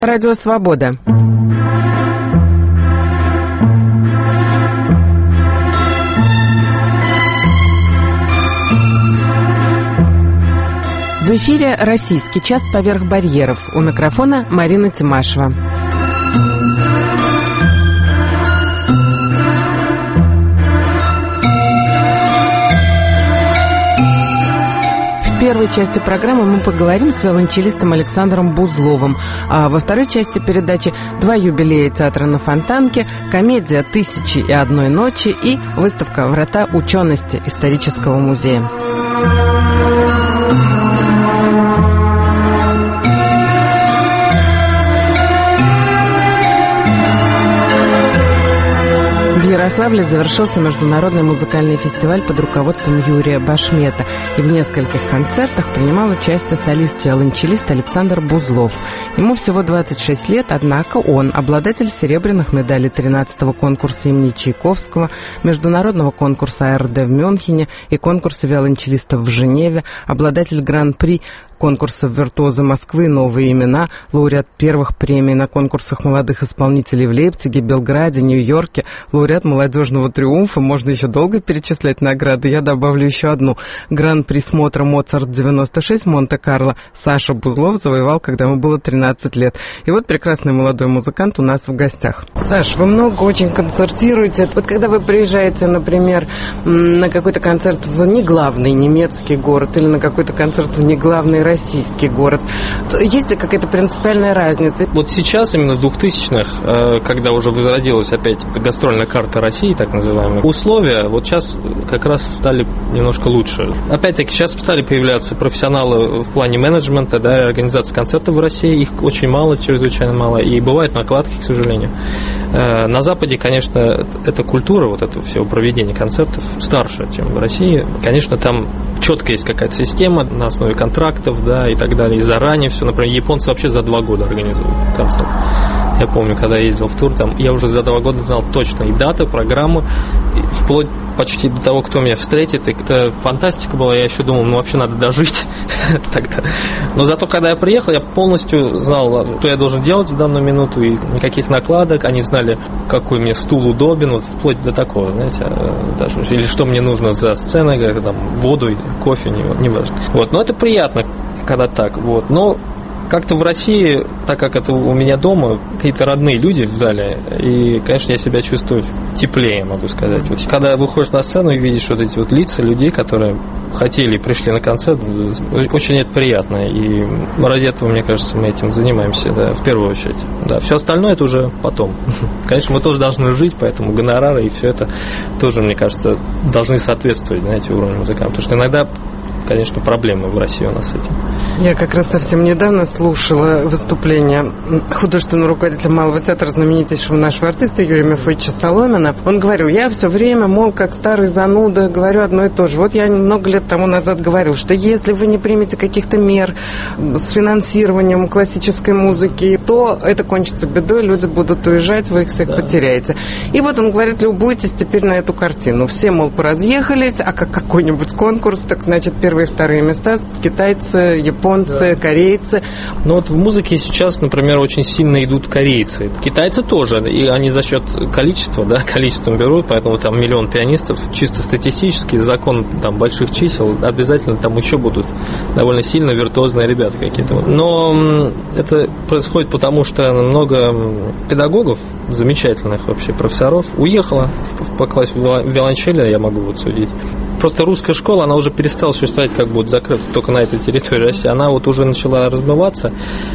Радио «Свобода». В эфире «Российский час поверх барьеров». У микрофона Марина Тимашева. В первой части программы мы поговорим с виолончелистом Александром Бузловым, а во второй части передачи два юбилея театра на Фонтанке, комедия «Тысячи и одной ночи» и выставка «Врата учености» исторического музея. В Ярославле завершился международный музыкальный фестиваль под руководством Юрия Башмета, и в нескольких концертах принимал участие солист-виолончелист Александр Бузлов. Ему всего 26 лет, однако он обладатель серебряных медалей 13-го конкурса имени Чайковского, международного конкурса АРД в Мюнхене и конкурса виолончелистов в Женеве, обладатель гран-при конкурсов «Виртуозы Москвы», «Новые имена», лауреат первых премий на конкурсах молодых исполнителей в Лейпциге, Белграде, Нью-Йорке, лауреат молодежного триумфа. Можно еще долго перечислять награды. Я добавлю еще одну. Гран-при смотра «Моцарт-96» Монте-Карло Саша Бузлов завоевал, когда ему было 13 лет. И вот прекрасный молодой музыкант у нас в гостях. Саш, вы много очень концертируете. Вот когда вы приезжаете, например, на какой-то концерт в неглавный немецкий город или на какой-то концерт в неглавный российский город, есть ли какая-то принципиальная разница? Вот сейчас, именно в 2000-х, когда уже возродилась опять гастрольная карта России, так называемая, условия вот сейчас как раз стали немножко лучше. Опять-таки, сейчас стали появляться профессионалы в плане менеджмента, да, организации концертов в России, их очень мало, чрезвычайно мало, и бывают накладки, к сожалению. На Западе, конечно, эта культура, вот этого всего проведения концертов старше, чем в России. Конечно, там четко есть какая-то система на основе контрактов, да, и так далее, и заранее все. Например, японцы вообще за 2 года организуют концерт. Я помню, когда я ездил в тур, там я уже за 2 года знал точно и даты, программу, и вплоть почти до того, кто меня встретит. И это фантастика была, я еще думал, вообще надо дожить тогда. Но зато, когда я приехал, я полностью знал, что я должен делать в данную минуту, и никаких накладок. Они знали, какой мне стул удобен, вот вплоть до такого, знаете, даже, или что мне нужно за сценой, там, воду, кофе, не важно. Вот, но это приятно, когда так, вот, но как-то в России, так как это у меня дома, какие-то родные люди в зале, и, конечно, я себя чувствую теплее, могу сказать. Вот, когда выходишь на сцену и видишь вот эти вот лица людей, которые хотели и пришли на концерт, очень это приятно, и ради этого, мне кажется, мы этим занимаемся, да, в первую очередь. Да, все остальное это уже потом. Конечно, мы тоже должны жить, поэтому гонорары и все это тоже, мне кажется, должны соответствовать, знаете, уровню музыкантов, потому что иногда, конечно, проблемы в России у нас с этим. Я как раз совсем недавно слушала выступление художественного руководителя Малого театра, знаменитейшего нашего артиста Юрия Мефодича Соломина. Он говорил, я все время, мол, как старый зануда, говорю одно и то же. Вот я много лет тому назад говорил, что если вы не примете каких-то мер с финансированием классической музыки, то это кончится бедой, люди будут уезжать, вы их всех потеряете. И вот он говорит, любуйтесь теперь на эту картину. Все, мол, поразъехались, а как какой-нибудь конкурс, так значит, первые и вторые места китайцы, японцы, корейцы. Ну вот в музыке сейчас, например, очень сильно идут корейцы. Китайцы тоже, и они за счет количества, да, количеством берут, поэтому там 1 миллион пианистов, чисто статистически, закон там больших чисел, обязательно там еще будут довольно сильно виртуозные ребята какие-то. Но это происходит потому, что много педагогов, замечательных вообще профессоров, уехало по классу виолончели, я могу вот судить. Просто русская школа, она уже перестала существовать, как будет закрыта только на этой территории России. Она вот уже начала размываться,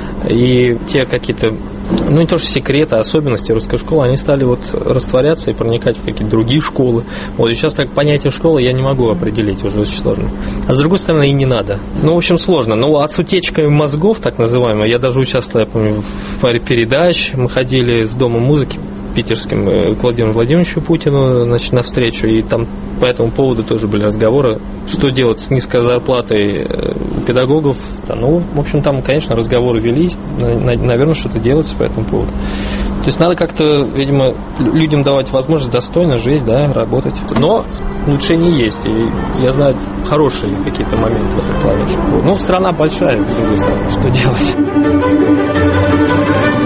и те какие-то, ну не то что секреты, а особенности русской школы, они стали вот растворяться и проникать в какие-то другие школы. Вот и сейчас так понятие школы я не могу определить, уже очень сложно. А с другой стороны и не надо. Ну, в общем, сложно. Ну, а с утечкой мозгов, так называемой, я даже участвовал, я помню, в паре передач. Мы ходили с Дома музыки питерским к Владимиру Владимировичу Путину, значит, на встречу, и там по этому поводу тоже были разговоры, что делать с низкой зарплатой педагогов. Ну, в общем, там, конечно, разговоры велись, наверное, что-то делается по этому поводу. То есть надо как-то, видимо, людям давать возможность достойно жить, да, работать. Но улучшения есть, и я знаю хорошие какие-то моменты в этом плане. Ну, страна большая, с другой стороны, что делать?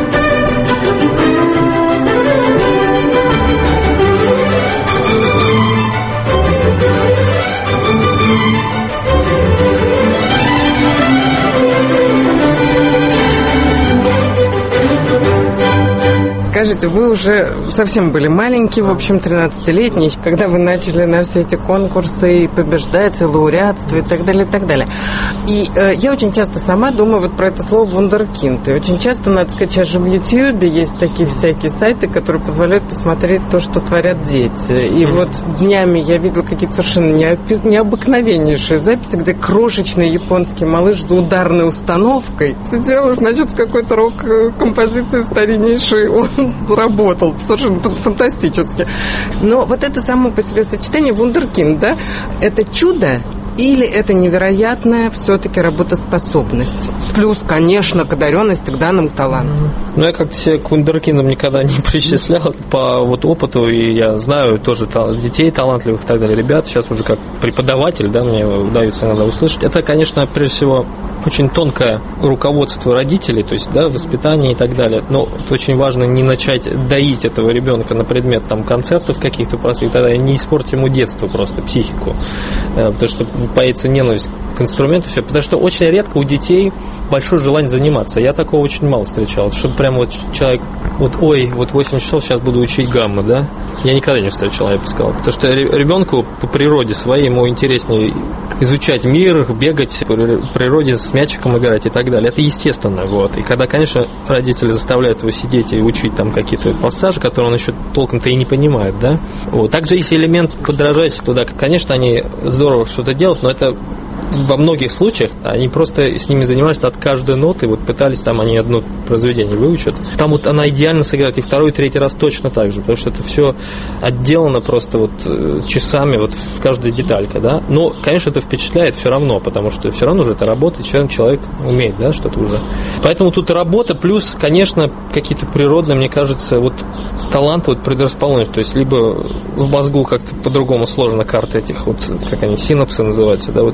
Скажите, вы уже совсем были маленькие, в общем, 13-летние, когда вы начали на все эти конкурсы и побеждать, и лауреатство, и так далее, и так далее. И я очень часто сама думаю вот про это слово «вундеркинд». И очень часто, надо сказать, сейчас же в Ютьюбе есть такие всякие сайты, которые позволяют посмотреть то, что творят дети. И вот днями я видела какие-то совершенно необыкновеннейшие записи, где крошечный японский малыш за ударной установкой сидел, значит, с какой-то рок-композицией стариннейшей он работал. Совершенно фантастически. Но вот это само по себе сочетание «вундеркинд», да, это чудо или это невероятная все-таки работоспособность? Плюс, конечно, к одаренности, к данному таланту. Ну, я как-то себя к вундеркиндам никогда не причислял по вот опыту, и я знаю тоже детей талантливых и так далее. Ребят, сейчас уже как преподаватель, да, мне удается иногда услышать. Это, конечно, прежде всего, очень тонкое руководство родителей, то есть, да, воспитание и так далее. Но это очень важно не начать доить этого ребенка на предмет там концертов каких-то простых, тогда не испортить ему детство просто, психику. Потому что появится ненависть к инструменту, все. Потому что очень редко у детей большое желание заниматься. Я такого очень мало встречал. Чтобы прям вот человек, вот 8 часов сейчас буду учить гаммы, да? Я никогда не встречал, я бы сказал. Потому что ребенку по природе своей ему интереснее изучать мир, бегать по природе, с мячиком играть и так далее. Это естественно, вот. И когда, конечно, родители заставляют его сидеть и учить там какие-то пассажи, которые он еще толком-то и не понимает, да? Вот. Также есть элемент подражательства, да. Конечно, они здорово что-то делают, но это во многих случаях они просто с ними занимались от каждой ноты, вот пытались, там они одно произведение выучат. Там вот она идеально сыграет и второй, и третий раз точно так же, потому что это все отделано просто вот часами, вот в каждой детальке, да. Но, конечно, это впечатляет все равно, потому что все равно же это работает, человек умеет, да, что-то уже. Поэтому тут работа, плюс, конечно, какие-то природные, мне кажется, вот таланты, вот предрасположенность, то есть либо в мозгу как-то по-другому сложена карта этих вот, как они, синапсы называются, да, вот,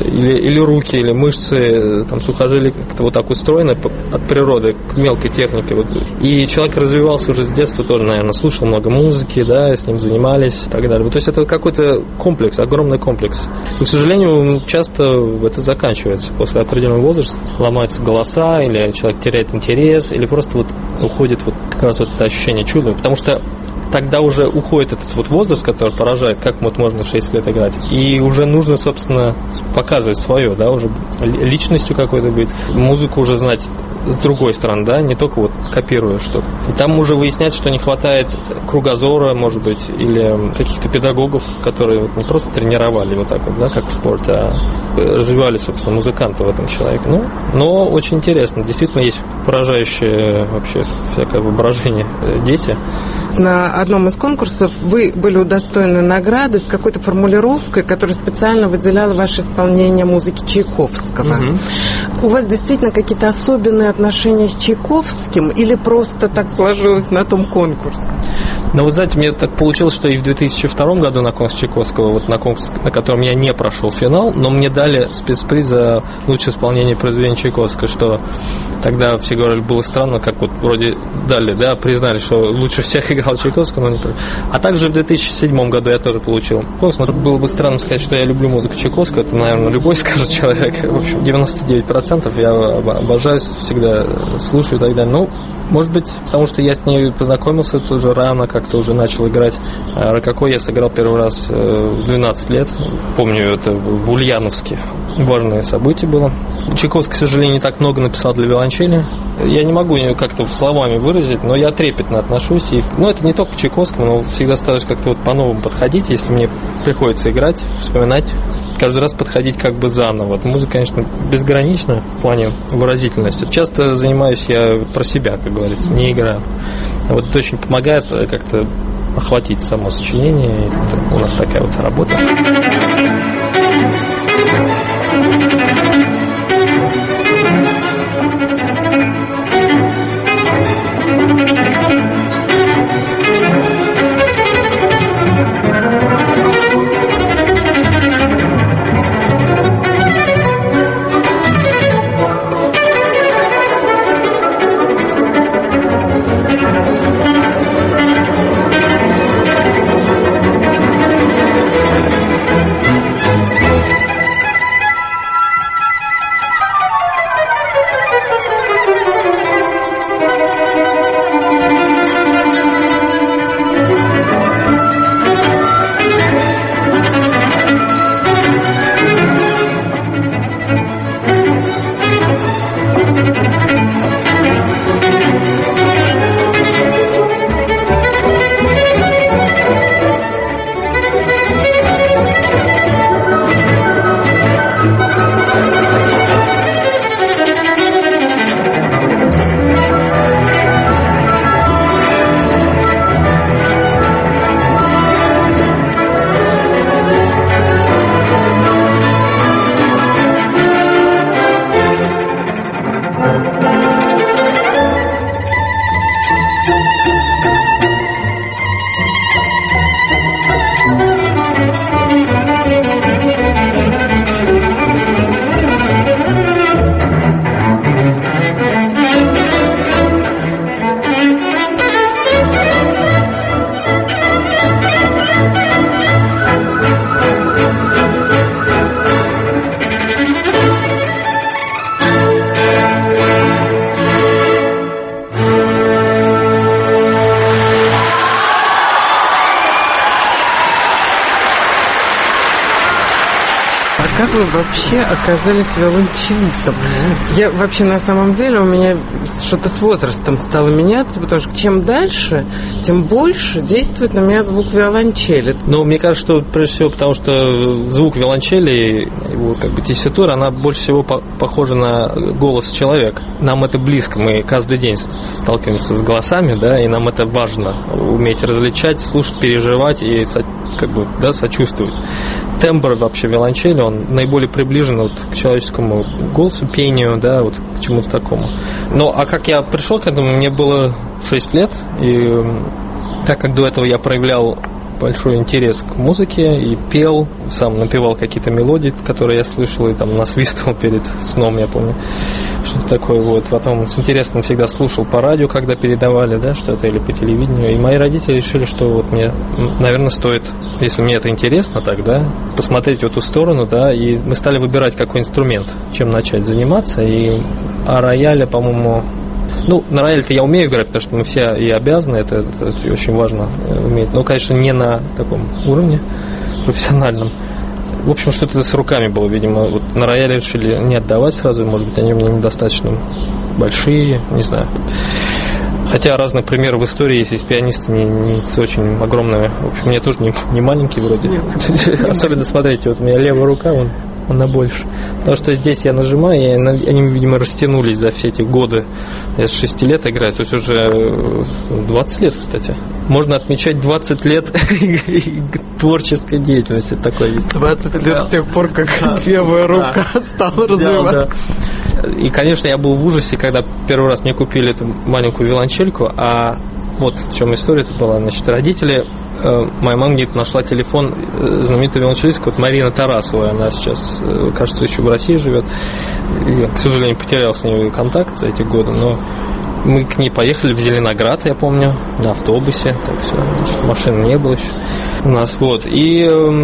или руки, или мышцы, там, сухожилия как-то вот так устроены от природы к мелкой технике. Вот. И человек развивался уже с детства тоже, наверное, слушал много музыки, да, с ним занимались и так далее. Вот, то есть это какой-то комплекс, огромный комплекс. И, к сожалению, часто это заканчивается. После определенного возраста ломаются голоса, или человек теряет интерес, или просто вот уходит вот как раз вот это ощущение чуда. Потому что тогда уже уходит этот вот возраст, который поражает, как вот можно в 6 лет играть. И уже нужно, собственно, показывать свое, да, уже личностью какой-то быть, музыку уже знать с другой стороны, да, не только вот копируя что-то. И там уже выяснять, что не хватает кругозора, может быть, или каких-то педагогов, которые вот не просто тренировали вот так вот, да, как в спорте, а развивали, собственно, музыканта в этом человеке. Ну, но очень интересно. Действительно, есть поражающее вообще всякое воображение дети. На одном из конкурсов вы были удостоены награды с какой-то формулировкой, которая специально выделяла ваше исполнение музыки Чайковского. У вас действительно какие-то особенные отношения с Чайковским или просто так сложилось на том конкурсе? Ну, вот знаете, мне так получилось, что и в 2002 году на конкурс Чайковского, вот на конкурс, на котором я не прошел финал, но мне дали спецприз за лучшее исполнение произведения Чайковского, что тогда все говорили, было странно, как вот вроде дали, да, признали, что лучше всех играл Чайковского, но не... А также в 2007 году я тоже получил конкурс, но было бы странно сказать, что я люблю музыку Чайковского, это, наверное, любой скажет человек, в общем, 99% я обожаю, всегда слушаю и так далее, ну, может быть, потому что я с ней познакомился тоже рано, как-то уже начал играть. Рококо я сыграл первый раз в 12 лет. Помню, это в Ульяновске. Важное событие было. Чайковский, к сожалению, не так много написал для виолончели. Я не могу ее как-то словами выразить, но я трепетно отношусь. Это не только к Чайковскому, но всегда стараюсь как-то вот по-новому подходить, если мне приходится играть, вспоминать. Каждый раз подходить как бы заново. Вот музыка, конечно, безгранична в плане выразительности. Часто занимаюсь я про себя, как говорится, не играю. Вот это очень помогает как-то охватить само сочинение. Это у нас такая вот работа. как вы вообще оказались виолончелистом? Я вообще на самом деле у меня что-то с возрастом стало меняться, потому что чем дальше, тем больше действует на меня звук виолончели. Ну, мне кажется, что прежде всего потому, что звук виолончели, его как бы тесситура, она больше всего похожа на голос человека. Нам это близко, мы каждый день сталкиваемся с голосами, да, и нам это важно, уметь различать, слушать, переживать и как бы, да, сочувствовать. Тембр вообще виолончели, он наиболее приближен вот к человеческому голосу, пению, да, вот к чему-то такому. Ну, а как я пришел к этому, мне было 6 лет, и так как до этого я проявлял большой интерес к музыке и пел, сам напевал какие-то мелодии, которые я слышал, и там насвистывал перед сном, я помню, что-то такое вот. Потом с интересом всегда слушал по радио, когда передавали, да, что-то, или по телевидению. И мои родители решили, что вот мне, наверное, стоит, если мне это интересно, так, да, посмотреть в эту сторону, да, и мы стали выбирать какой инструмент, чем начать заниматься, а рояля, по-моему. Ну, на рояле-то я умею играть, потому что мы все и обязаны, это очень важно уметь. Но, конечно, не на таком уровне профессиональном. В общем, что-то с руками было, видимо. Вот на рояле решили не отдавать сразу, может быть, они у меня недостаточно большие, не знаю. Хотя разных примеров в истории есть, есть пианисты не с очень огромными. В общем, мне тоже не маленький вроде. Особенно, смотрите, вот у меня левая рука, она больше. Потому что здесь я нажимаю, и они, видимо, растянулись за все эти годы. Я с 6 лет играю, то есть уже 20 лет, кстати. Можно отмечать 20 лет творческой деятельности. Такой есть. 20 лет с тех пор, как левая рука стала развиваться. И, конечно, я был в ужасе, когда первый раз мне купили эту маленькую виолончельку, а вот в чем история-то была. Значит, родители, моя мама где-то нашла телефон знаменитой виолончелистки, вот Марина Тарасова, она сейчас, кажется, еще в России живет. Я, к сожалению, потерял с ней контакт за эти годы, но мы к ней поехали в Зеленоград, я помню, на автобусе, так все, значит, машин не было еще у нас, вот. И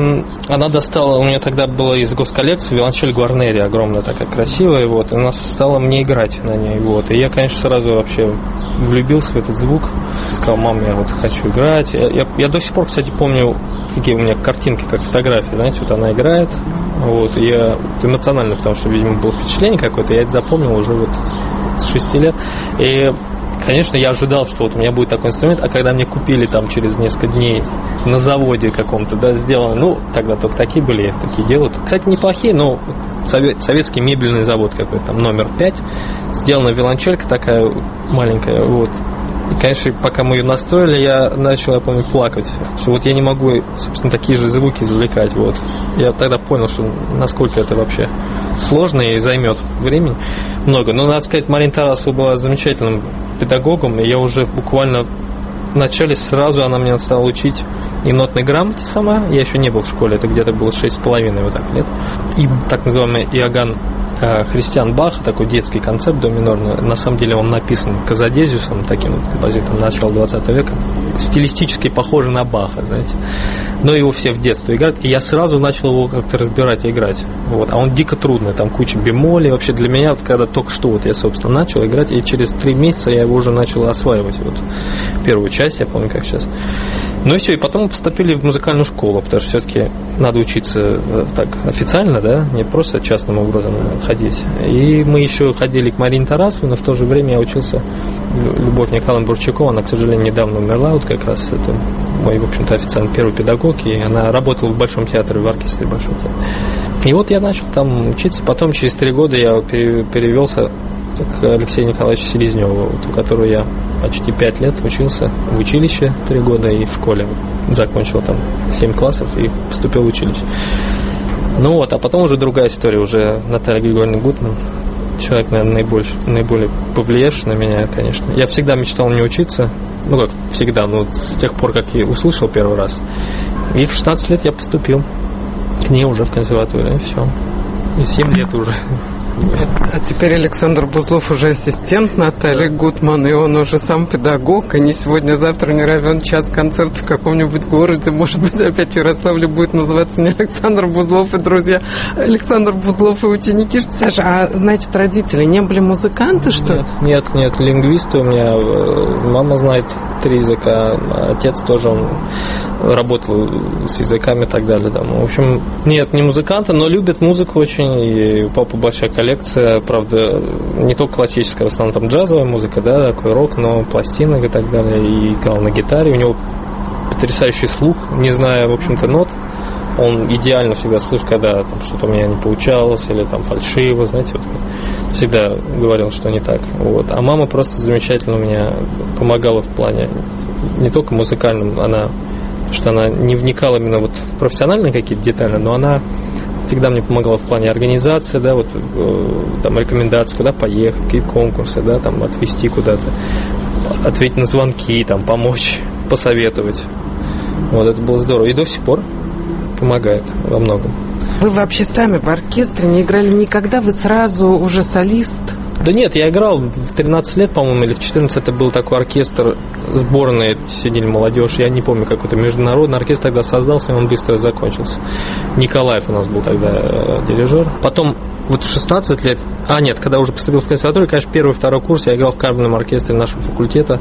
она достала, у нее тогда была из госколлекции виолончель Гварнери, огромная такая, красивая, вот, и она стала мне играть на ней, вот. И я, конечно, сразу вообще влюбился в этот звук, сказал: мам, я вот хочу играть. Я до сих пор, кстати, помню, какие у меня картинки, как фотографии, знаете, вот она играет, вот, и я эмоционально, потому что, видимо, было впечатление какое-то, я это запомнил уже вот с 6 лет. И, конечно, я ожидал, что вот у меня будет такой инструмент, а когда мне купили там через несколько дней на заводе каком-то, да, сделано, ну, тогда только такие были, такие делают. Кстати, неплохие, но советский мебельный завод какой-то, там номер 5, сделана виолончелька такая маленькая, вот. И, конечно, пока мы ее настроили, я помню, плакать, что вот я не могу, собственно, такие же звуки извлекать, вот. Я тогда понял, что насколько это вообще сложно и займет времени много. Но, надо сказать, Марина Тарасова была замечательным педагогом, и я уже буквально в начале сразу она меня стала учить и нотной грамоте сама. Я еще не был в школе, это где-то было 6,5 вот так лет. И так называемый Иоганн Христиан Бах, такой детский концерт до минорный, на самом деле он написан Казадезиусом, таким вот композитором начала 20 века, стилистически похожий на Баха, знаете, но его все в детстве играют, и я сразу начал его как-то разбирать и играть, вот. А он дико трудный, там куча бемолей, вообще для меня, вот, когда только что вот я, собственно, начал играть, и через 3 месяца я его уже начал осваивать, вот, первую часть, я помню, как сейчас. Ну и все, и потом мы поступили в музыкальную школу, потому что все-таки надо учиться так официально, да, не просто частным образом ходить. И мы еще ходили к Марине Тарасовой, но в то же время я учился Любовь Николаевна Бурчакова, она, к сожалению, недавно умерла, вот как раз это мой, в общем-то, официально первый педагог, и она работала в Большом театре, в оркестре Большого театра. И вот я начал там учиться, потом через 3 года я перевелся к Алексею Николаевичу Селезневу, вот, у которого я почти 5 лет учился в училище 3 года и в школе. Закончил там 7 классов и поступил в училище. Ну вот, а потом уже другая история, уже Наталья Григорьевна Гутман, человек, наверное, наиболее повлиявший на меня, конечно. Я всегда мечтал не учиться, ну как всегда, но с тех пор, как я услышал первый раз. И в 16 лет я поступил к ней уже в консерваторию, и все. И 7 лет уже. А теперь Александр Бузлов уже ассистент Натальи Гутман, и он уже сам педагог, и не сегодня-завтра не равен час концерт в каком-нибудь городе. Может быть, опять в Ярославле будет называться не Александр Бузлов и друзья, Александр Бузлов и ученики. Саша, а значит, родители не были музыканты, что ли? Нет, лингвисты у меня. Мама знает 3 языка, отец тоже, он работал с языками и так далее. В общем, нет, не музыканты, но любят музыку очень, и у папы большая коллекция, правда, не только классическая, в основном там джазовая музыка, да, такой рок, но пластинок и так далее, и играл на гитаре, у него потрясающий слух, не зная, в общем-то, нот, он идеально всегда слышит, когда там что-то у меня не получалось, или там фальшиво, знаете, вот, всегда говорил, что не так. Вот. А мама просто замечательно у меня помогала в плане не только музыкальном, что она не вникала именно вот в профессиональные какие-то детали, но она всегда мне помогала в плане организации, да, вот там рекомендации, куда поехать, какие конкурсы, да, там отвезти куда-то, ответить на звонки, там помочь, посоветовать. Вот это было здорово. И до сих пор помогает во многом. Вы вообще сами в оркестре не играли никогда? Вы сразу уже солист? Да нет, я играл в 13 лет, по-моему, или в 14 это был такой оркестр сборной, сидели молодежь, я не помню, какой-то международный оркестр тогда создался, и он быстро закончился. Николаев у нас был тогда дирижер. Потом вот в 16 лет, когда уже поступил в консерваторию, конечно, 1-2 курс я играл в камерном оркестре нашего факультета.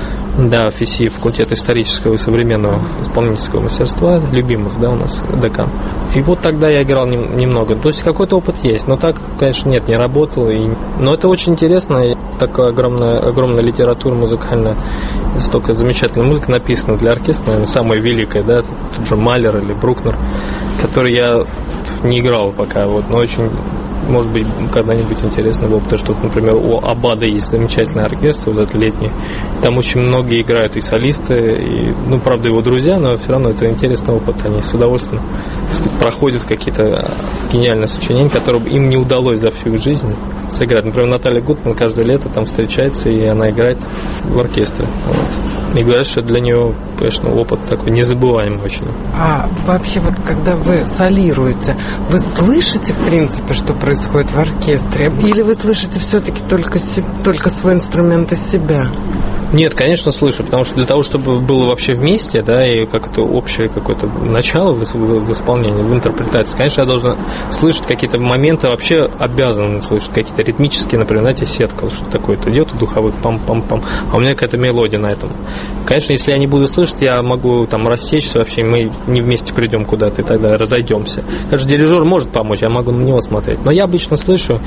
Да, ФИСИ, факультет исторического и современного исполнительского мастерства, Любимов, да, у нас декан. И вот тогда я играл немного. То есть какой-то опыт есть, но так, конечно, нет, не работал. Но это очень интересно, такая огромная литература музыкальная, столько замечательной музыки написано для оркестра, наверное, самая великая, да, тот же Малер или Брукнер, который я не играл пока, вот, но очень, может быть, когда-нибудь интересно было, потому что, например, у Абада есть замечательный оркестр, вот этот летний, там очень многие играют и солисты, и, правда, его друзья, но все равно это интересный опыт, они с удовольствием, так сказать, проходят какие-то гениальные сочинения, которые им не удалось за всю жизнь сыграть. Например, Наталья Гутман каждое лето там встречается, и она играет в оркестре. Вот. И говорят, что для нее, конечно, опыт такой незабываемый очень. А вообще, вот когда вы солируете, вы слышите, в принципе, что происходит в оркестре? Или вы слышите все-таки только свой инструмент из себя? Нет, конечно, слышу, потому что для того, чтобы было вообще вместе, да, и как-то общее какое-то начало в исполнении, в интерпретации, конечно, я должен слышать какие-то моменты, вообще обязан слышать какие-то ритмические, например, знаете, сетка, что такое-то идет, духовых пам-пам-пам, а у меня какая-то мелодия на этом. Конечно, если я не буду слышать, я могу там рассечься вообще, мы не вместе придем куда-то, и тогда разойдемся. Конечно, дирижер может помочь, я могу на него смотреть, но я обычно слышу,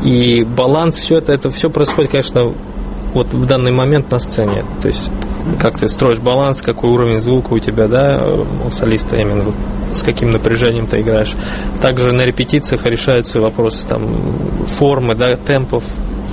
и баланс, все это все происходит, конечно, вот в данный момент на сцене. То есть, как ты строишь баланс, какой уровень звука у тебя, да, у солиста именно, вот, с каким напряжением ты играешь. Также на репетициях решаются вопросы там формы, да, темпов.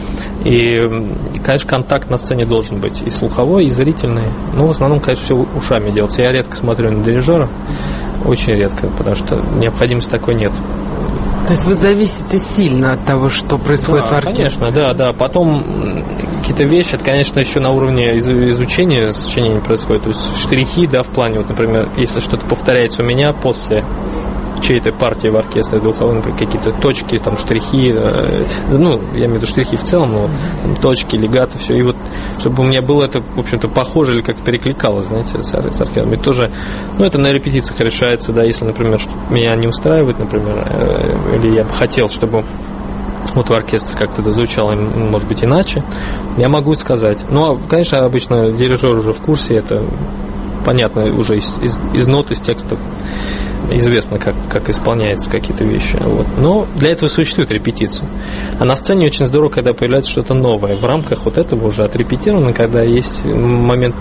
И, конечно, контакт на сцене должен быть и слуховой, и зрительный. Но в основном, конечно, все ушами делается. Я редко смотрю на дирижера, очень редко, потому что необходимости такой нет. То есть вы зависите сильно от того, что происходит в оркестре? Конечно, да. Потом какие-то вещи, это, конечно, еще на уровне изучения сочинений происходит. То есть штрихи, да, в плане, вот, например, если что-то повторяется у меня после чьей-то партии в оркестре духовой, какие-то точки, там, штрихи, я имею в виду штрихи в целом, но там, точки, легаты, все, и вот, чтобы у меня было это, в общем-то, похоже или как-то перекликалось, знаете, с оркестром. И тоже, это на репетициях решается, да, если, например, что меня не устраивает, например, или я бы хотел, чтобы вот в оркестре как-то это звучало, может быть, иначе, я могу сказать. Конечно, обычно дирижер уже в курсе, это понятно уже из нот, из текстов, известно, как исполняются какие-то вещи. Вот. Но для этого существует репетиция. А на сцене очень здорово, когда появляется что-то новое. В рамках вот этого уже отрепетировано, когда есть момент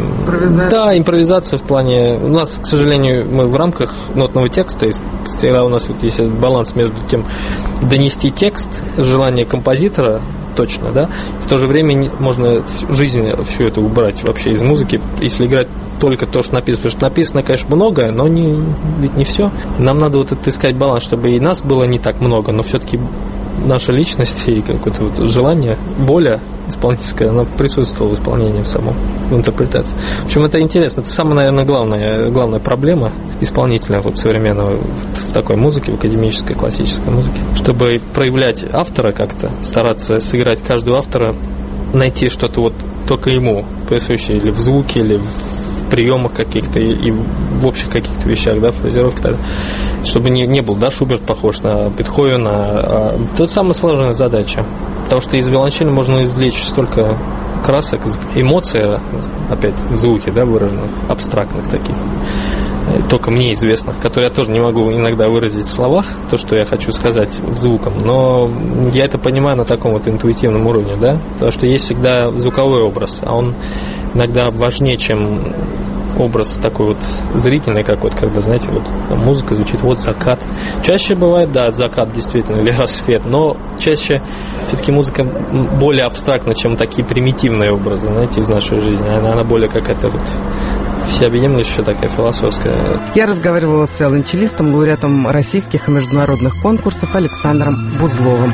импровизация в плане... У нас, к сожалению, мы в рамках нотного текста, всегда у нас вот есть баланс между тем донести текст, желание композитора точно, да, в то же время можно жизнь всю это убрать вообще из музыки, если играть только то, что написано. Потому что написано, конечно, многое, но ведь не все. Нам надо вот это искать баланс, чтобы и нас было не так много, но все-таки наша личность и какое-то вот желание, воля исполнительская, она присутствовала в исполнении в самом, в интерпретации. В общем, это интересно. Это самая, наверное, главная проблема исполнителя вот современного в такой музыке, в академической, классической музыке. Чтобы проявлять автора как-то, стараться сыграть каждого автора, найти что-то вот только ему присущее, или в звуке, или в приемах каких-то, и в общих каких-то вещах, да, фразировках, чтобы не был, да, Шуберт похож на Бетховена. Это самая сложная задача. Потому что из виолончели можно извлечь столько красок, эмоций, опять в звуке, да, выраженных, абстрактных таких, только мне известных, которые я тоже не могу иногда выразить в словах, то, что я хочу сказать звуком, но я это понимаю на таком вот интуитивном уровне, да, потому что есть всегда звуковой образ, а он иногда важнее, чем образ такой вот зрительный какой-то, когда, знаете, вот музыка звучит, вот закат. Чаще бывает, да, закат действительно, или рассвет, но чаще все-таки музыка более абстрактна, чем такие примитивные образы, знаете, из нашей жизни. Она более какая-то вот всеобъемлющая, такая философская. Я разговаривала с виолончелистом, лауреатом российских и международных конкурсов Александром Бузловым.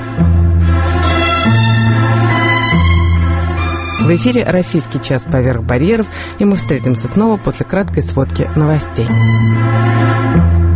В эфире «Российский час поверх барьеров», и мы встретимся снова после краткой сводки новостей.